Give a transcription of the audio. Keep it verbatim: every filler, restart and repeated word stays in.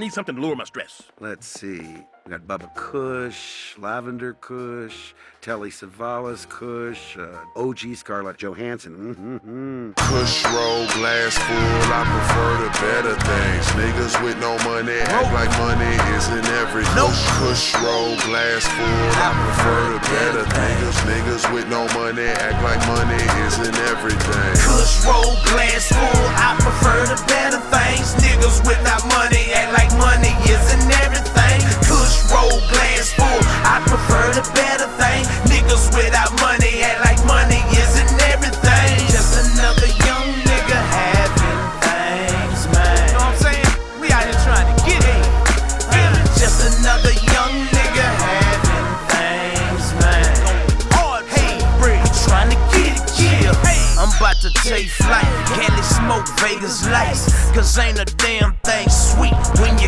Need something to lower my stress. Let's see. We got Bubba Kush, Lavender Kush, Telly Savalas Kush, uh, O G Scarlett Johansson. Mm-hmm. Kush roll, glass full, I prefer the better things. Niggas with no money act like money isn't everything. No. Kush roll, glass full, I prefer the better things. Niggas with no money act like money isn't everything. Kush roll, glass full, I prefer the better things. Niggas without money act like money isn't everything. Kush roll, glass full, I prefer the better thing. Niggas without money act like money isn't everything. Just another young nigga having things, man. You know what I'm saying? We out here trying to get it. Uh, just another young nigga having things, man. Hard, hey, I'm trying to get it, yeah. I'm about to take flight, Cali smoke, Vegas lights. Cause ain't a damn thing sweet